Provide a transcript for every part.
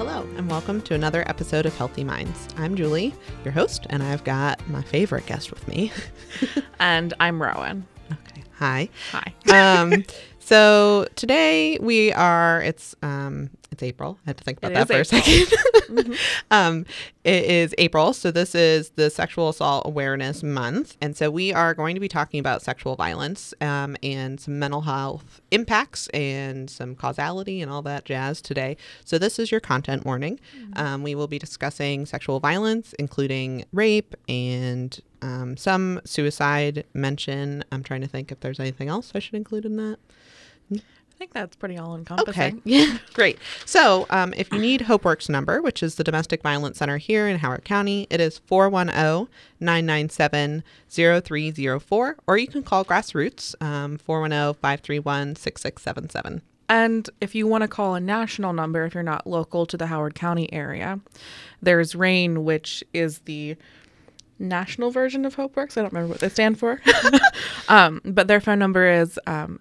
Hello, and welcome to another episode of Healthy Minds. I'm Julie, your host, and I've got my favorite guest with me. And I'm Rowan. Okay. Hi. Hi. So today it's April. I had to think about that for a second. Mm-hmm. It is April, so this is the Sexual Assault Awareness Month. And so we are going to be talking about sexual violence and some mental health impacts and some causality and all that jazz today. So this is your content warning. Mm-hmm. We will be discussing sexual violence, including rape and some suicide mention. I'm trying to think if there's anything else I should include in that. I think that's pretty all-encompassing. Okay, yeah, great. So if you need HopeWorks number, which is the Domestic Violence Center here in Howard County, it is 410-997-0304, or you can call Grassroots, 410-531-6677. And if you want to call a national number, if you're not local to the Howard County area, there's RAIN, which is the national version of HopeWorks. I don't remember what they stand for. But their phone number is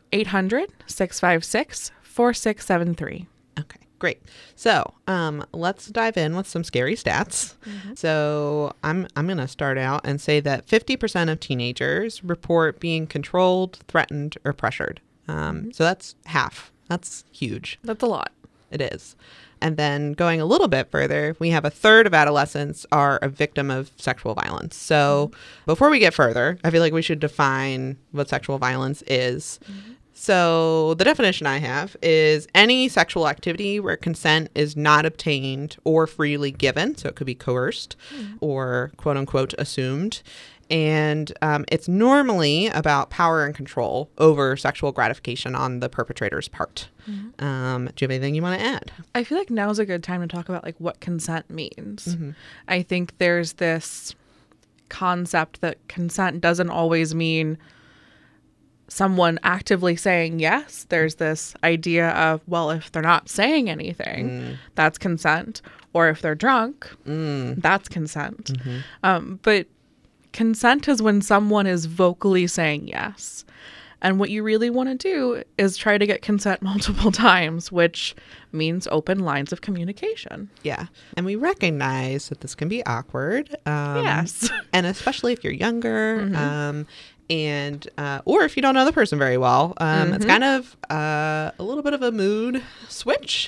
800-656-4673. Okay, great. So let's dive in with some scary stats. Mm-hmm. So I'm going to start out and say that 50% of teenagers report being controlled, threatened, or pressured. So that's half. That's huge. That's a lot. It is. And then going a little bit further, we have a third of adolescents are a victim of sexual violence. So before we get further, I feel like we should define what sexual violence is. Mm-hmm. So the definition I have is any sexual activity where consent is not obtained or freely given. So it could be coerced or quote unquote assumed. And it's normally about power and control over sexual gratification on the perpetrator's part. Mm-hmm. Do you have anything you want to add? I feel like now's a good time to talk about like what consent means. Mm-hmm. I think there's this concept that consent doesn't always mean someone actively saying yes. There's this idea of, well, if they're not saying anything, that's consent. Or if they're drunk, that's consent. Mm-hmm. But consent is when someone is vocally saying yes. And what you really want to do is try to get consent multiple times, which means open lines of communication. Yeah. And we recognize that this can be awkward. Yes. And especially if you're younger. Mm-hmm. And or if you don't know the person very well, it's kind of a little bit of a mood switch.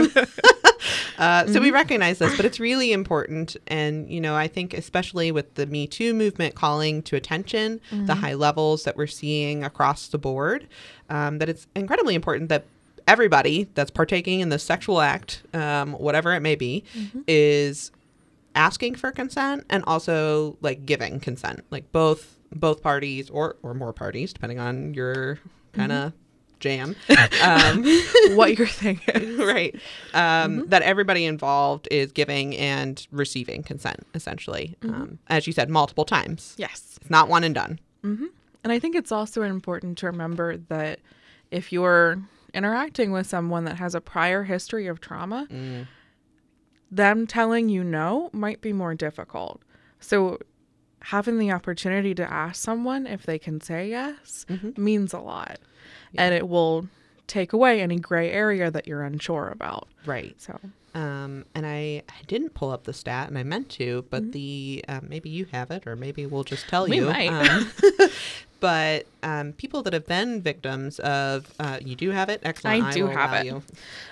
So we recognize this, but it's really important. And, you know, I think especially with the Me Too movement calling to attention, the high levels that we're seeing across the board, that it's incredibly important that everybody that's partaking in the sexual act, whatever it may be, is asking for consent and also like giving consent, like both parties or more parties, depending on your kind of jam, what you're thinking. Right. That everybody involved is giving and receiving consent, essentially. As you said, multiple times. Yes. It's not one and done. Mm-hmm. And I think it's also important to remember that if you're interacting with someone that has a prior history of trauma, them telling you no might be more difficult. So having the opportunity to ask someone if they can say yes means a lot. Yeah. And it will take away any gray area that you're unsure about. Right. So, and I didn't pull up the stat, and I meant to, but the maybe you have it, or maybe we'll just tell you. We might. But people that have been victims of, you do have it? Excellent. I do have it.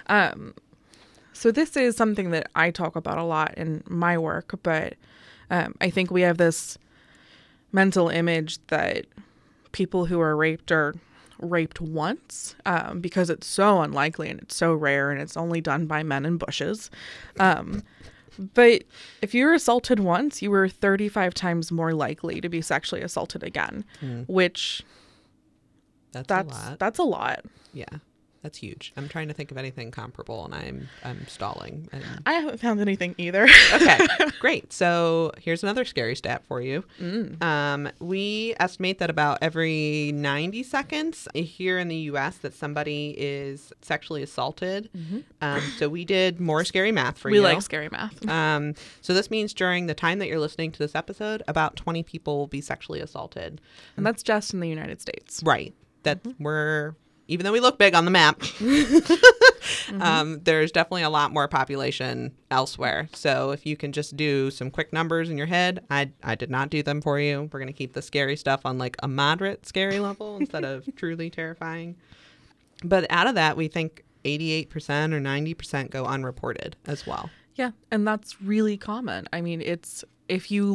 So this is something that I talk about a lot in my work, but I think we have this mental image that people who are raped are raped once because it's so unlikely and it's so rare and it's only done by men in bushes. But if you were assaulted once, you were 35 times more likely to be sexually assaulted again, which that's a lot. That's a lot. Yeah. That's huge. I'm trying to think of anything comparable, and I'm stalling. I haven't found anything either. Okay, great. So here's another scary stat for you. We estimate that about every 90 seconds here in the U.S. that somebody is sexually assaulted. So we did more scary math for you. We like scary math. So this means during the time that you're listening to this episode, about 20 people will be sexually assaulted. And that's just in the United States. Right. That we're... Even though we look big on the map, There's definitely a lot more population elsewhere. So if you can just do some quick numbers in your head, I did not do them for you. We're going to keep the scary stuff on like a moderate scary level instead of truly terrifying. But out of that, we think 88% or 90% go unreported as well. Yeah, and that's really common. I mean, if you're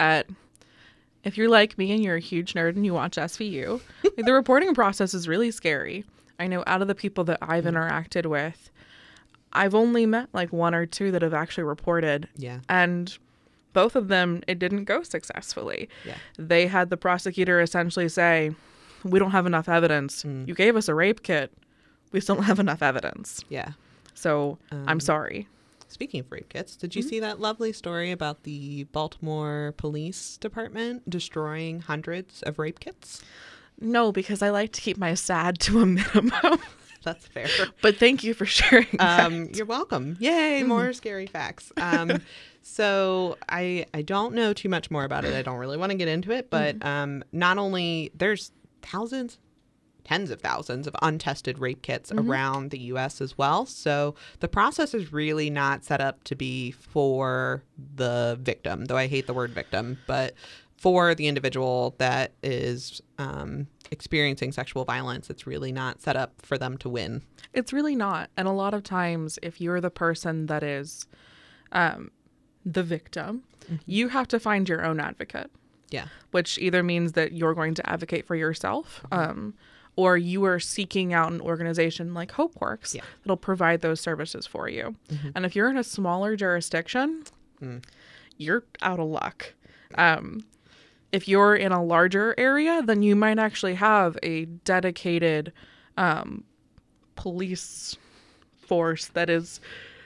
like me and you're a huge nerd and you watch SVU, like, the reporting process is really scary. I know out of the people that I've interacted with, I've only met like one or two that have actually reported. Yeah. And both of them, it didn't go successfully. Yeah. They had the prosecutor essentially say, we don't have enough evidence. You gave us a rape kit. We still don't have enough evidence. Yeah. So I'm sorry. Speaking of rape kits, did you see that lovely story about the Baltimore Police Department destroying hundreds of rape kits? No, because I like to keep my sad to a minimum. That's fair. But thank you for sharing that. You're welcome. Yay, more scary facts. So I don't know too much more about it. I don't really want to get into it, but not only there's tens of thousands of untested rape kits around the U.S. as well. So the process is really not set up to be for the victim, though I hate the word victim, but for the individual that is experiencing sexual violence. It's really not set up for them to win. It's really not. And a lot of times, if you're the person that is the victim, you have to find your own advocate. Yeah. Which either means that you're going to advocate for yourself, or you are seeking out an organization like HopeWorks that'll provide those services for you. And if you're in a smaller jurisdiction, you're out of luck. If you're in a larger area, then you might actually have a dedicated police force that is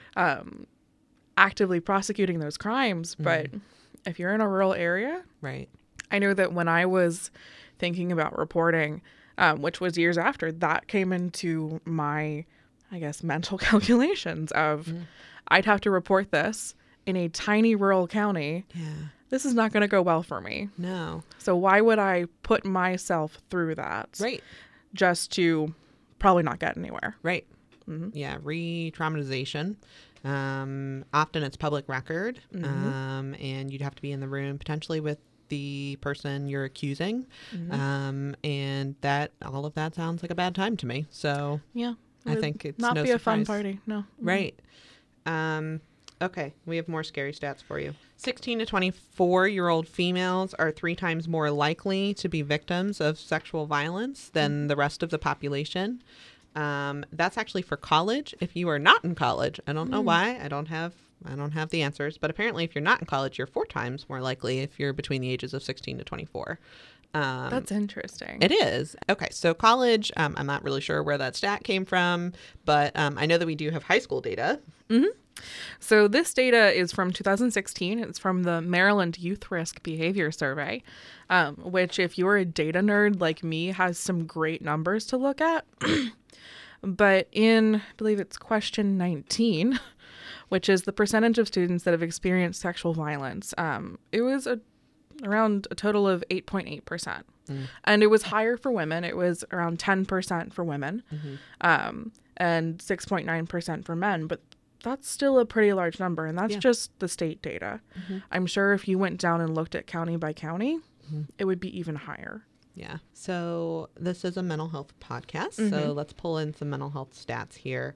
actively prosecuting those crimes. But if you're in a rural area, right. I know that when I was thinking about reporting, which was years after, that came into my, I guess, mental calculations of I'd have to report this in a tiny rural county. Yeah. This is not going to go well for me. No. So why would I put myself through that? Right. Just to probably not get anywhere. Right. Yeah. Re-traumatization. Often it's public record. And you'd have to be in the room potentially with the person you're accusing. And that all of that sounds like a bad time to me. So yeah, I think it's not no be a surprise. fun party. No. Right. Okay, we have more scary stats for you. 16 to 24-year-old females are 3 times more likely to be victims of sexual violence than the rest of the population. That's actually for college. If you are not in college, I don't know why. I don't have the answers, but apparently if you're not in college, you're 4 times more likely if you're between the ages of 16 to 24. That's interesting. It is. Okay, so college, I'm not really sure where that stat came from, but I know that we do have high school data. So this data is from 2016. It's from the Maryland Youth Risk Behavior Survey, which, if you're a data nerd like me, has some great numbers to look at. But in, I believe it's question 19, which is the percentage of students that have experienced sexual violence, it was around a total of 8.8%. And it was higher for women. It was around 10% for women, and 6.9% for men. But that's still a pretty large number, and that's just the state data. I'm sure if you went down and looked at county by county, it would be even higher. Yeah. So this is a mental health podcast, so let's pull in some mental health stats here.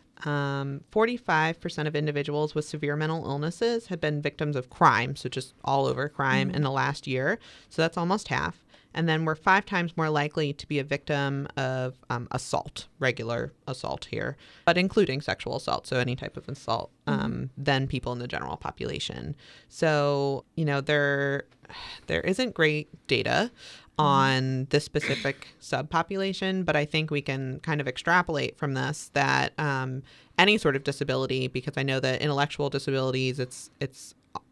45% of individuals with severe mental illnesses have been victims of crime, so just all over crime in the last year. So that's almost half. And then we're 5 times more likely to be a victim of assault, regular assault here, but including sexual assault, so any type of assault, than people in the general population. So, there isn't great data on this specific subpopulation, but I think we can kind of extrapolate from this that any sort of disability, because I know that intellectual disabilities, it's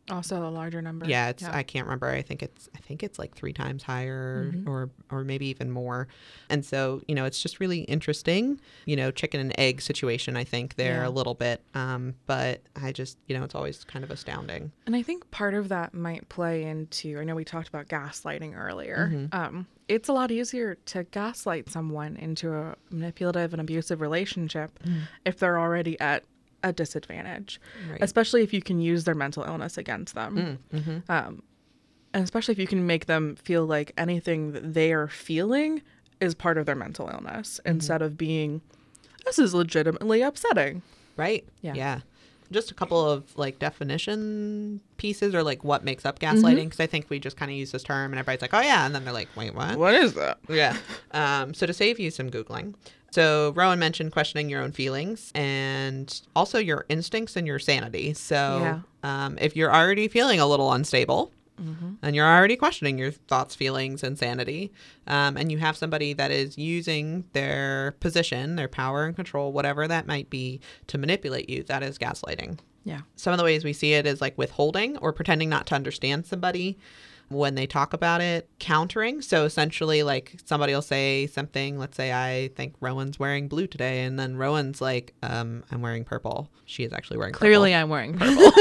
Also a larger number. Yeah, it's I can't remember. I think it's like 3 times higher or maybe even more. And so, it's just really interesting, chicken and egg situation, I think there a little bit. But I just, it's always kind of astounding. And I think part of that might play into, I know we talked about gaslighting earlier. It's a lot easier to gaslight someone into a manipulative and abusive relationship if they're already at a disadvantage, especially if you can use their mental illness against them. And especially if you can make them feel like anything that they are feeling is part of their mental illness instead of being, this is legitimately upsetting. Right. Yeah. Just a couple of like definition pieces or like what makes up gaslighting, because I think we just kind of use this term and everybody's like, oh yeah, and then they're like, wait, what? What is that? Yeah. So to save you some Googling. So Rowan mentioned questioning your own feelings and also your instincts and your sanity. So if you're already feeling a little unstable and you're already questioning your thoughts, feelings, and sanity, and you have somebody that is using their position, their power and control, whatever that might be, to manipulate you, that is gaslighting. Yeah. Some of the ways we see it is like withholding or pretending not to understand somebody when they talk about it, countering. So essentially, like somebody will say something, let's say I think Rowan's wearing blue today, and then Rowan's like, I'm wearing purple. She is actually wearing Clearly purple. I'm wearing purple.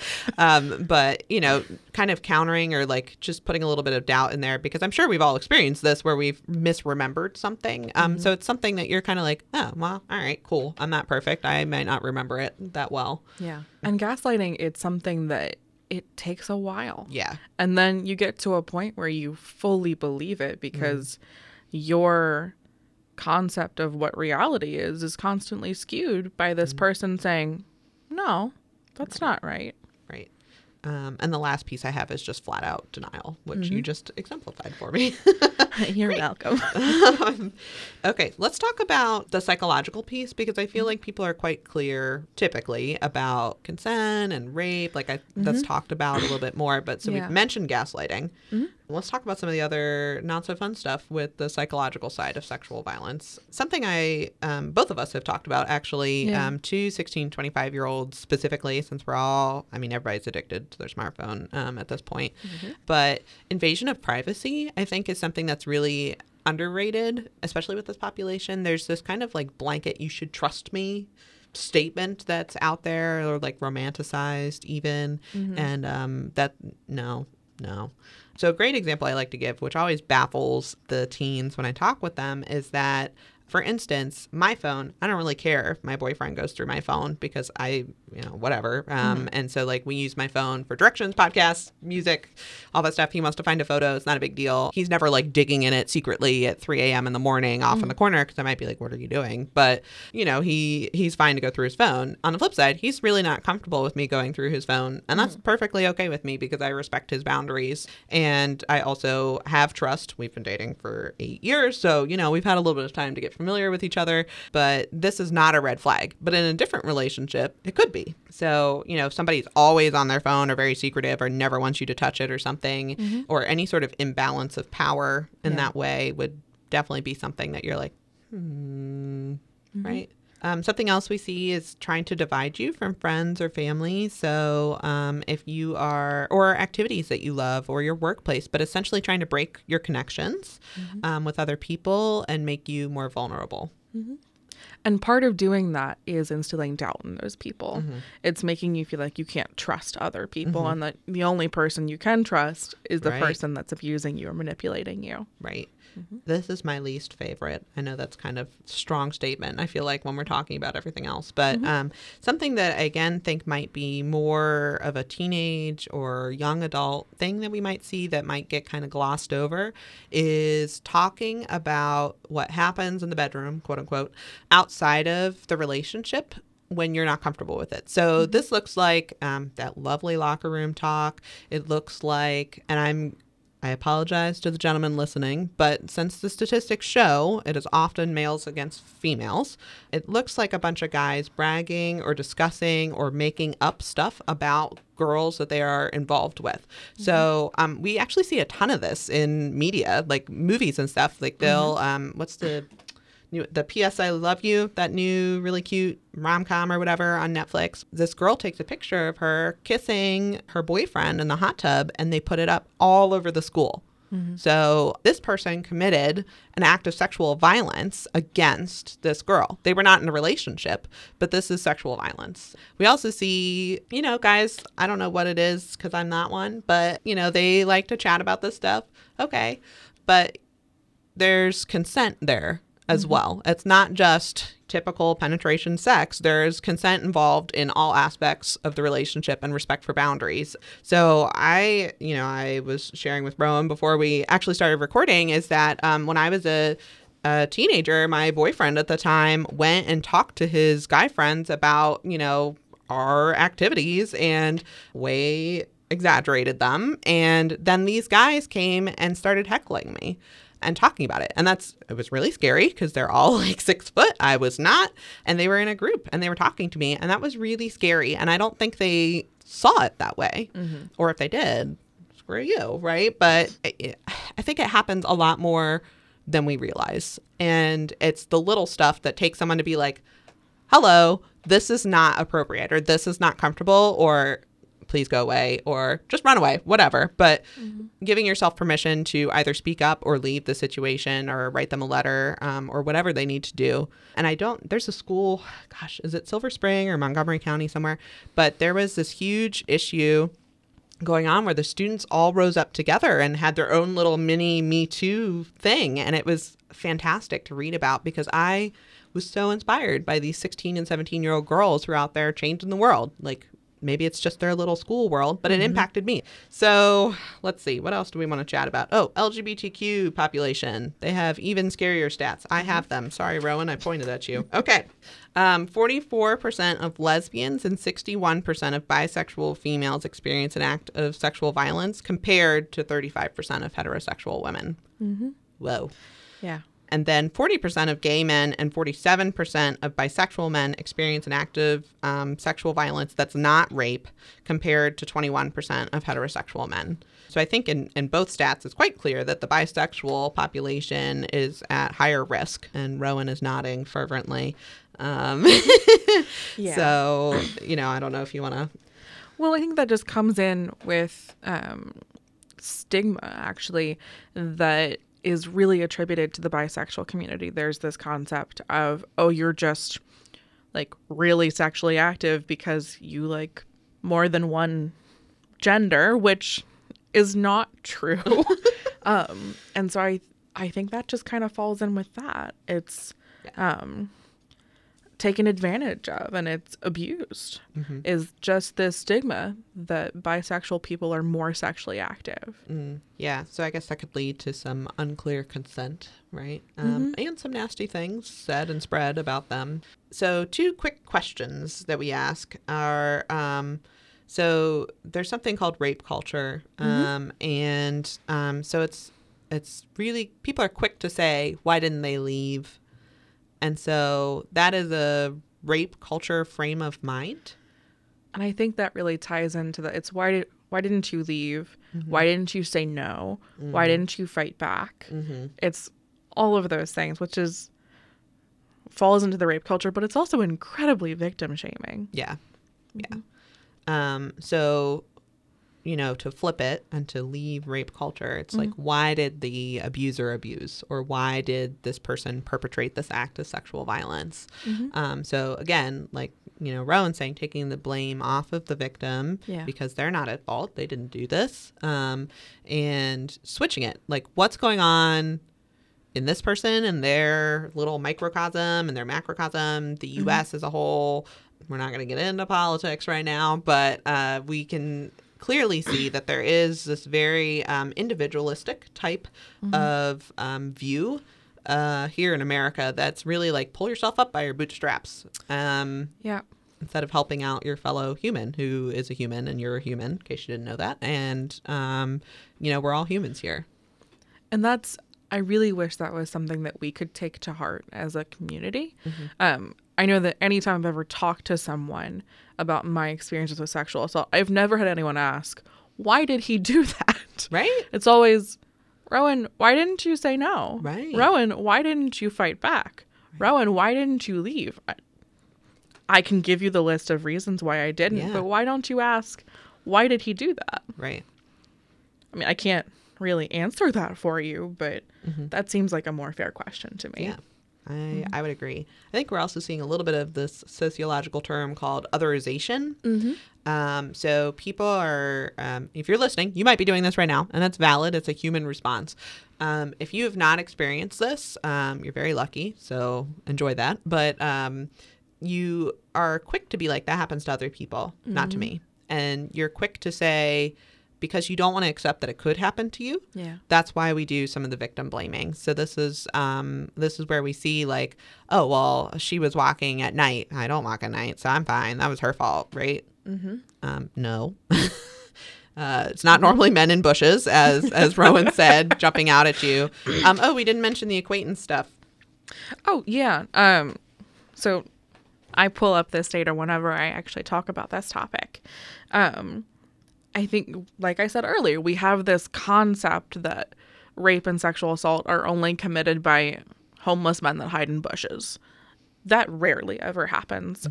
But, kind of countering or like just putting a little bit of doubt in there, because I'm sure we've all experienced this where we've misremembered something. So it's something that you're kind of like, oh, well, all right, cool. I'm not perfect. I might not remember it that well. Yeah. And gaslighting, it's something that it takes a while. Yeah. And then you get to a point where you fully believe it because your concept of what reality is constantly skewed by this person saying, no, that's not right. Right. And the last piece I have is just flat out denial, which you just exemplified for me. You're welcome. Okay, let's talk about the psychological piece, because I feel like people are quite clear typically about consent and rape. Like that's talked about a little bit more. But so we've mentioned gaslighting. Let's talk about some of the other not so fun stuff with the psychological side of sexual violence. Something both of us have talked about actually, to 16, 25-year-olds specifically, since everybody's addicted to their smartphone at this point. But invasion of privacy, I think, is something that's really underrated, especially with this population. There's this kind of like blanket, you should trust me statement that's out there, or like romanticized even. And no. So a great example I like to give, which always baffles the teens when I talk with them, is that, for instance, my phone, I don't really care if my boyfriend goes through my phone because whatever. And so like we use my phone for directions, podcasts, music, all that stuff. He wants to find a photo. It's not a big deal. He's never like digging in it secretly at 3 a.m. in the morning off in the corner, because I might be like, what are you doing? But, he's fine to go through his phone. On the flip side, he's really not comfortable with me going through his phone. And that's perfectly okay with me, because I respect his boundaries. And I also have trust. We've been dating for 8 years. So, we've had a little bit of time to get familiar with each other. But this is not a red flag. But in a different relationship, it could be. So, if somebody's always on their phone or very secretive or never wants you to touch it or something, or any sort of imbalance of power in that way would definitely be something that you're like, right? Something else we see is trying to divide you from friends or family. So if you are, or activities that you love, or your workplace, but essentially trying to break your connections with other people and make you more vulnerable. And part of doing that is instilling doubt in those people. It's making you feel like you can't trust other people, and that the only person you can trust is the person that's abusing you or manipulating you. Right. This is my least favorite. I know that's kind of a strong statement, I feel like, when we're talking about everything else. But something that I, again, think might be more of a teenage or young adult thing that we might see that might get kind of glossed over is talking about what happens in the bedroom, quote unquote, outside of the relationship when you're not comfortable with it. So this looks like that lovely locker room talk. It looks like, and I apologize to the gentleman listening, but since the statistics show it is often males against females, it looks like a bunch of guys bragging or discussing or making up stuff about girls that they are involved with. So we actually see a ton of this in media, like movies and stuff. Like they'll, what's the the P.S. I Love You, that new really cute rom-com or whatever on Netflix, this girl takes a picture of her kissing her boyfriend in the hot tub, and they put it up all over the school. So this person committed an act of sexual violence against this girl. They were not in a relationship, but this is sexual violence. We also see, guys, I don't know what it is because I'm not one, but, they like to chat about this stuff. Okay. But there's consent there as well. It's not just typical penetration sex. There's consent involved in all aspects of the relationship and respect for boundaries. So I was sharing with Rowan before we actually started recording is that when I was a teenager, my boyfriend at the time went and talked to his guy friends about, our activities and way exaggerated them. And then these guys came and started heckling me and talking about it. And it was really scary because they're all like 6 foot. I was not. And they were in a group and they were talking to me. And that was really scary. And I don't think they saw it that way. Or if they did, screw you, right? But I think it happens a lot more than we realize. And it's the little stuff that takes someone to be like, hello, this is not appropriate, or this is not comfortable, or please go away, or just run away, whatever. But giving yourself permission to either speak up or leave the situation or write them a letter or whatever they need to do. And there's a school, gosh, is it Silver Spring or Montgomery County somewhere? But there was this huge issue going on where the students all rose up together and had their own little mini Me Too thing. And it was fantastic to read about because I was so inspired by these 16 and 17-year-old girls who are out there changing the world. Like, maybe it's just their little school world, but it impacted me. So let's see. What else do we want to chat about? Oh, LGBTQ population. They have even scarier stats. I have them. Sorry, Rowan, I pointed at you. Okay. 44% of lesbians and 61% of bisexual females experience an act of sexual violence compared to 35% of heterosexual women. Whoa. Yeah. And then 40% of gay men and 47% of bisexual men experience an act of sexual violence that's not rape compared to 21% of heterosexual men. So I think in both stats, it's quite clear that the bisexual population is at higher risk. And Rowan is nodding fervently. Yeah. So, I don't know if you want to. Well, I think that just comes in with stigma, actually, that is really attributed to the bisexual community. There's this concept of, oh, you're just like really sexually active because you like more than one gender, which is not true. And so I think that just kind of falls in with that. It's taken advantage of and it's abused is just this stigma that bisexual people are more sexually active. Yeah, so I guess that could lead to some unclear consent, right? And some nasty things said and spread about them. So 2 quick questions that we ask are, so there's something called rape culture. And so it's really, people are quick to say, why didn't they leave? And so that is a rape culture frame of mind. And I think that really ties into it's why didn't you leave? Why didn't you say no? Why didn't you fight back? It's all of those things, which falls into the rape culture, but it's also incredibly victim shaming. Yeah. So, to flip it and to leave rape culture, it's like, why did the abuser abuse, or why did this person perpetrate this act of sexual violence? So again, like, Rowan saying, taking the blame off of the victim because they're not at fault. They didn't do this. And switching it, like, what's going on in this person and their little microcosm and their macrocosm, the U.S. as a whole. We're not going to get into politics right now, but we can clearly see that there is this very individualistic type of view here in America that's really like, pull yourself up by your bootstraps. Instead of helping out your fellow human who is a human and you're a human, in case you didn't know that. And, we're all humans here. And I really wish that was something that we could take to heart as a community. I know that anytime I've ever talked to someone about my experiences with sexual assault, I've never had anyone ask, why did he do that? Right. It's always, Rowan, why didn't you say no? Right. Rowan, why didn't you fight back? Rowan, why didn't you leave? I can give you the list of reasons why I didn't, but why don't you ask, why did he do that? Right. I mean, I can't really answer that for you, but that seems like a more fair question to me. Yeah. I would agree. I think we're also seeing a little bit of this sociological term called otherization. So people are, if you're listening, you might be doing this right now, and that's valid. It's a human response. If you have not experienced this, you're very lucky. So enjoy that. But you are quick to be like, that happens to other people, not to me. And you're quick to say, because you don't want to accept that it could happen to you. Yeah. That's why we do some of the victim blaming. So this is where we see like, oh, well, she was walking at night. I don't walk at night, so I'm fine. That was her fault, right? No. It's not normally men in bushes, as Rowan said, jumping out at you. Oh, we didn't mention the acquaintance stuff. Oh, yeah. So I pull up this data whenever I actually talk about this topic. I think, like I said earlier, we have this concept that rape and sexual assault are only committed by homeless men that hide in bushes. That rarely ever happens.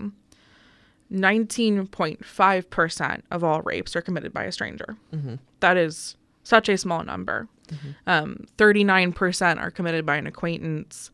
19.5% of all rapes are committed by a stranger. That is such a small number. 39% are committed by an acquaintance.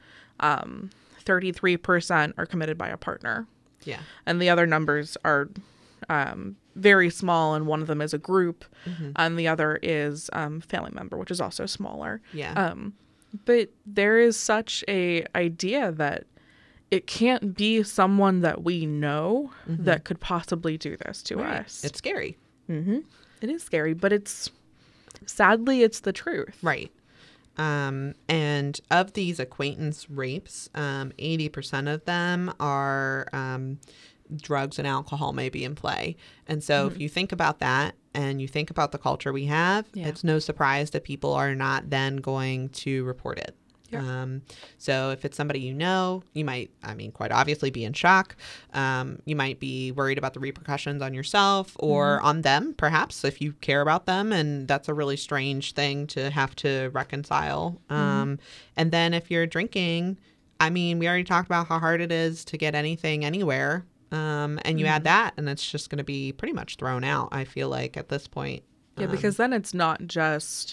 33% are committed by a partner. Yeah. And the other numbers are very small, and one of them is a group, and the other is family member, which is also smaller. Yeah. But there is such a idea that it can't be someone that we know that could possibly do this to us. It's scary. It is scary, but sadly it's the truth. Right. And of these acquaintance rapes, 80% of them are drugs and alcohol may be in play. And so if you think about that and you think about the culture we have, it's no surprise that people are not then going to report it. So if it's somebody you know, you might, quite obviously be in shock. You might be worried about the repercussions on yourself or on them, perhaps, if you care about them. And that's a really strange thing to have to reconcile. And then if you're drinking, we already talked about how hard it is to get anything anywhere. And you add that, and it's just going to be pretty much thrown out, I feel like, at this point. Yeah, because then it's not just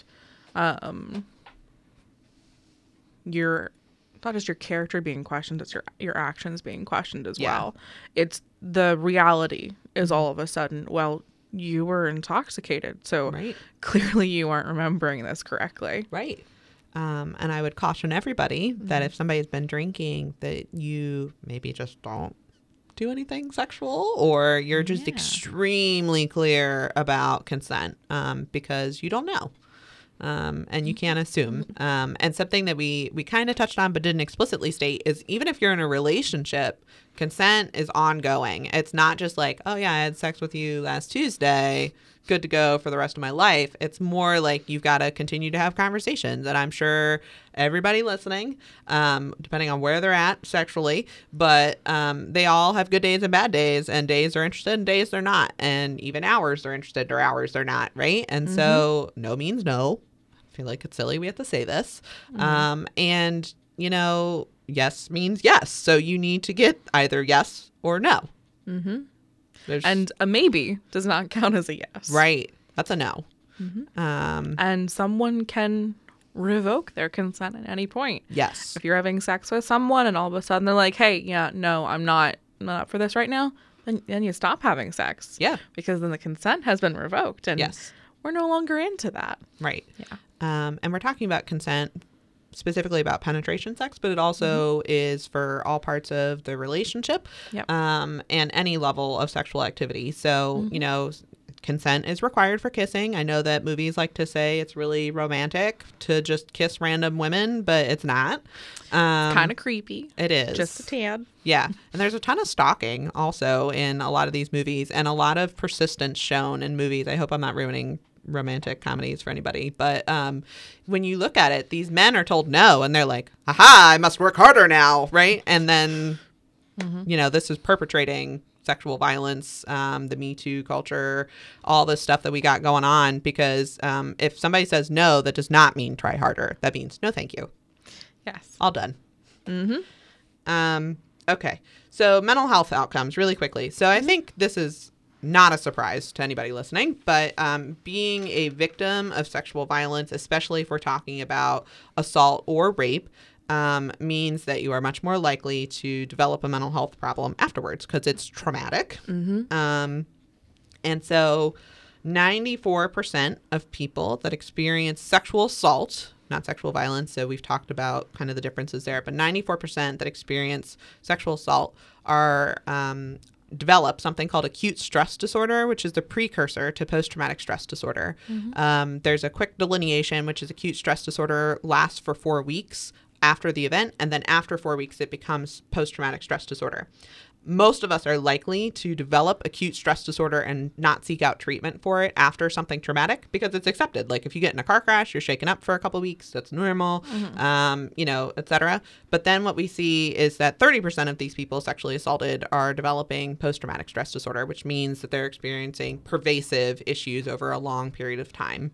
your character being questioned, it's your actions being questioned as well. It's the reality is all of a sudden, well, you were intoxicated, so clearly you aren't remembering this correctly. Right. And I would caution everybody that if somebody's been drinking, that you maybe just don't do anything sexual, or you're just extremely clear about consent, because you don't know. And you can't assume. And something that we kind of touched on but didn't explicitly state is, even if you're in a relationship, consent is ongoing. It's not just like, oh yeah, I had sex with you last Tuesday, good to go for the rest of my life. It's more like you've got to continue to have conversations. And I'm sure everybody listening, depending on where they're at sexually, but they all have good days and bad days, and days they're interested and days they're not. And even hours they're interested or hours they're not, right? And so no means no. I feel like it's silly we have to say this. And, yes means yes. So you need to get either yes or no. And a maybe does not count as a yes. Right. That's a no. And someone can revoke their consent at any point. Yes. If you're having sex with someone and all of a sudden they're like, hey, yeah, no, I'm not up for this right now, then you stop having sex. Yeah. Because then the consent has been revoked. And we're no longer into that. Right. Yeah. And we're talking about consent specifically about penetration sex, but it also is for all parts of the relationship, and any level of sexual activity. So, consent is required for kissing. I know that movies like to say it's really romantic to just kiss random women, but it's not. It's kind of creepy. It is. Just a tad. Yeah. And there's a ton of stalking also in a lot of these movies, and a lot of persistence shown in movies. I hope I'm not ruining romantic comedies for anybody, but when you look at it, these men are told no, and they're like, aha, I must work harder now, right? And then this is perpetrating sexual violence, the Me Too culture, all this stuff that we got going on, because if somebody says no, that does not mean try harder. That means no thank you. Yes. All done. Okay. So mental health outcomes really quickly. So I think this is not a surprise to anybody listening, but being a victim of sexual violence, especially if we're talking about assault or rape, means that you are much more likely to develop a mental health problem afterwards because it's traumatic. And so 94% of people that experience sexual assault, not sexual violence, so we've talked about kind of the differences there, but 94% that experience sexual assault are develop something called acute stress disorder, which is the precursor to post-traumatic stress disorder. There's a quick delineation, which is acute stress disorder lasts for 4 weeks after the event, and then after 4 weeks, it becomes post-traumatic stress disorder. Most of us are likely to develop acute stress disorder and not seek out treatment for it after something traumatic because it's accepted. Like if you get in a car crash, you're shaken up for a couple of weeks, that's normal, et cetera. But then what we see is that 30% of these people sexually assaulted are developing post-traumatic stress disorder, which means that they're experiencing pervasive issues over a long period of time.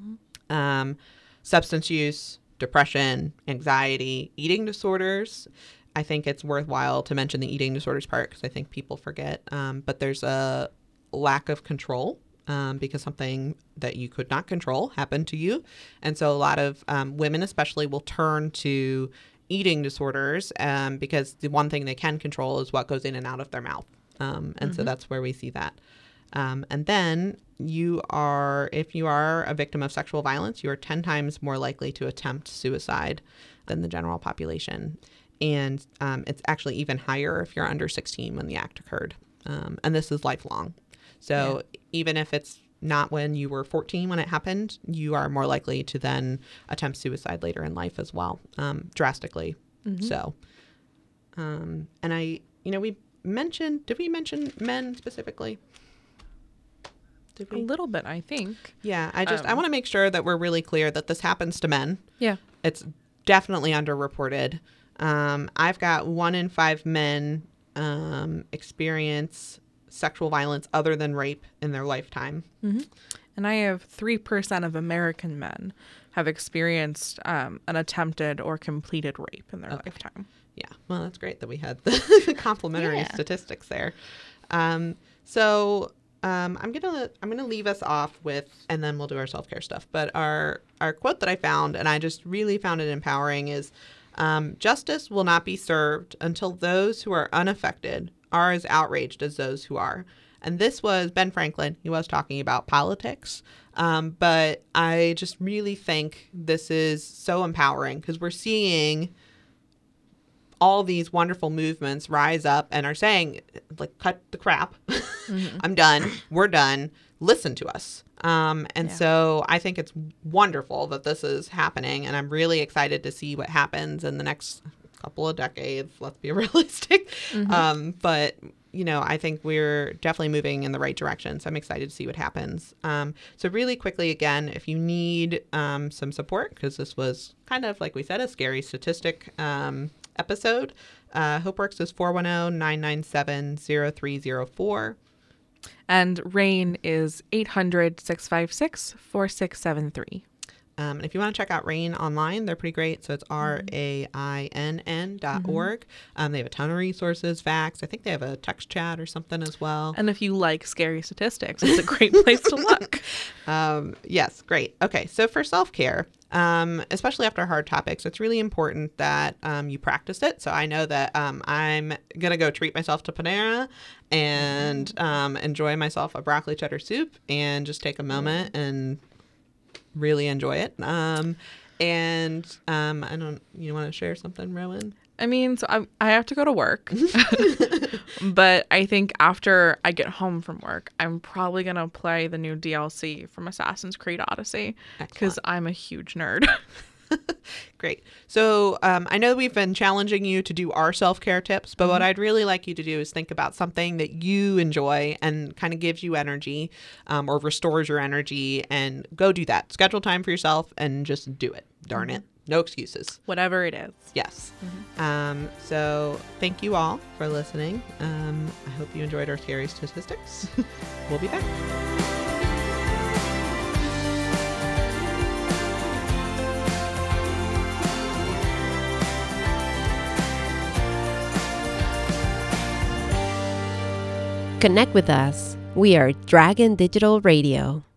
Substance use, depression, anxiety, eating disorders. I think it's worthwhile to mention the eating disorders part because I think people forget. But there's a lack of control because something that you could not control happened to you. And so a lot of women especially will turn to eating disorders because the one thing they can control is what goes in and out of their mouth. So that's where we see that. And then if you are a victim of sexual violence, you are 10 times more likely to attempt suicide than the general population. And it's actually even higher if you're under 16 when the act occurred. And this is lifelong. So even if it's not when you were 14 when it happened, you are more likely to then attempt suicide later in life as well, drastically. So, and did we mention men specifically? A little bit, I think. Yeah, I want to make sure that we're really clear that this happens to men. Yeah. It's definitely underreported. I've got 1 in 5 men experience sexual violence other than rape in their lifetime. And I have 3% of American men have experienced an attempted or completed rape in their lifetime. Yeah, well, that's great that we had the complementary statistics there. So I'm gonna leave us off with, and then we'll do our self-care stuff. But our quote that I found, and I just really found it empowering, is justice will not be served until those who are unaffected are as outraged as those who are. And this was Ben Franklin. He was talking about politics. But I just really think this is so empowering because we're seeing all these wonderful movements rise up and are saying, like, cut the crap. I'm done. We're done. Listen to us. So I think it's wonderful that this is happening, and I'm really excited to see what happens in the next couple of decades. Let's be realistic. But, I think we're definitely moving in the right direction, so I'm excited to see what happens. So really quickly, again, if you need some support, because this was kind of, like we said, a scary statistic episode, HopeWorks is 410-997-0304. And RAINN is 800-656-4673. And if you want to check out RAINN online, they're pretty great. So it's RAINN.org. They have a ton of resources, facts. I think they have a text chat or something as well. And if you like scary statistics, it's a great place to look. Yes, great. Okay, so for self-care, especially after hard topics, it's really important that you practice it. So I know that I'm going to go treat myself to Panera and enjoy myself a broccoli cheddar soup and just take a moment and really enjoy it. I don't, you want to share something, Rowan? I mean, so I have to go to work, but I think after I get home from work, I'm probably going to play the new DLC from Assassin's Creed Odyssey because I'm a huge nerd. Great. So I know we've been challenging you to do our self-care tips, but what I'd really like you to do is think about something that you enjoy and kind of gives you energy or restores your energy, and go do that. Schedule time for yourself and just do it. Darn it. No excuses. Whatever it is. Yes. So thank you all for listening. I hope you enjoyed our scary statistics. We'll be back. connect with us, we are Dragon Digital Radio.